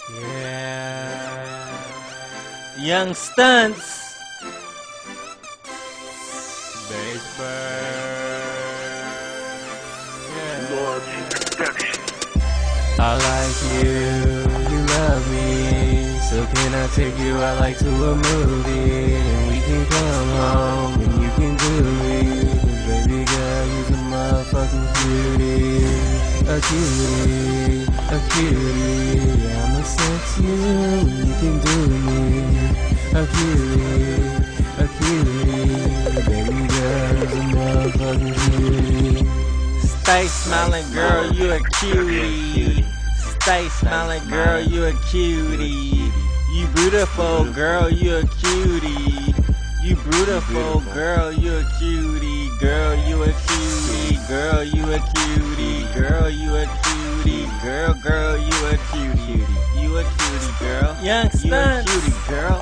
Yeah. Young Stunts. Baseburg. Yeah. I like you love me. So can I take you out like to a movie? And we can come home and you can do me. 'Cause baby girl, you's a motherfucking cutie. A cutie, a cutie. I'ma sex you and you can do me. A cutie, a cutie. Baby girl, you's a motherfucking cutie. Stay smiling, girl, you a cutie. Stay smiling, girl, you a cutie. You beautiful, girl, you a cutie. You beautiful, girl, you a cutie. Girl, you a cutie. Girl, you a cutie. Girl, you a cutie. Girl, you a cutie. You a cutie, girl. Young Stunts. You a cutie, girl.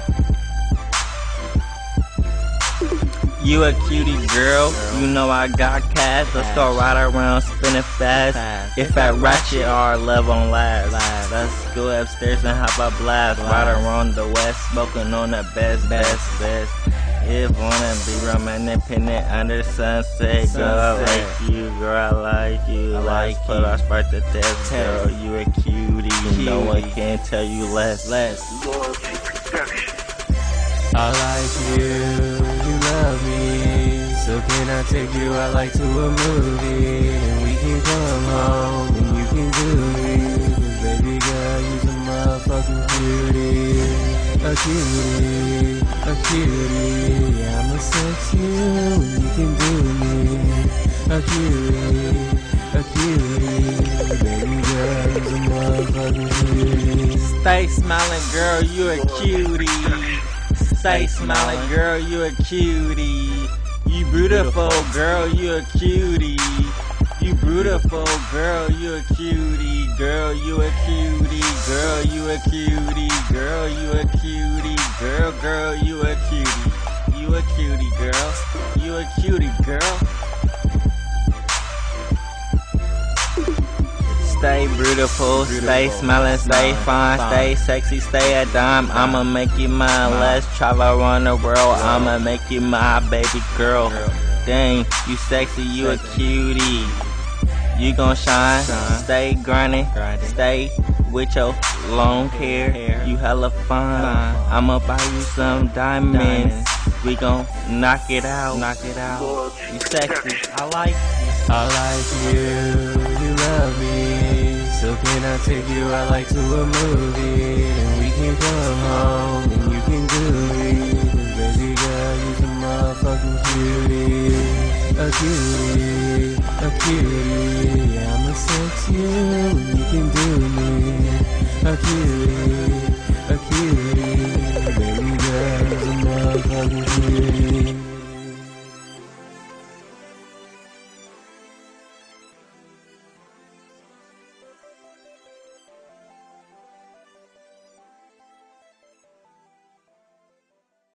You a cutie girl, you know I got cash. Let's go ride around, spinning fast. If I ratchet, our love on last. Let's go upstairs and hop a blast. Ride around the west, smoking on the best. If wanna be romantic under sunset, girl, I like you, girl, I like you. Let's put our spark to test, girl. You a cutie, no one can tell you less. I like you love me. So can I take you out like to a movie? And we can come home and you can do me. 'Cause baby girl, you's a motherfucking cutie. A cutie, a cutie. I'ma sex you and you can do me. A cutie, a cutie. Baby girl, you's a motherfucking cutie. Stay smiling, girl, you a cutie. Stay smiling, girl, you a cutie. You beautiful, girl, you a cutie. You beautiful, girl, you a cutie. Girl, you a cutie. Girl, you a cutie. Girl, you a cutie. Girl, you a cutie. You a cutie, girl. You a cutie, girl. Stay beautiful, stay smiling, stay fine, stay sexy, stay a dime. I'ma make you mine. Let's travel around the world. I'ma make you my baby girl. Dang, you sexy, you a cutie. You gon' shine, stay grinding, stay with your long hair. You hella fine. I'ma buy you some diamonds. We gon' knock it out. You sexy, I like you. I like you love me. So can I take you out like to a movie? And we can come home and you can do me. 'Cause baby girl, you's a motherfucking cutie. A cutie, a cutie. I'ma sex you and you can do me. A cutie.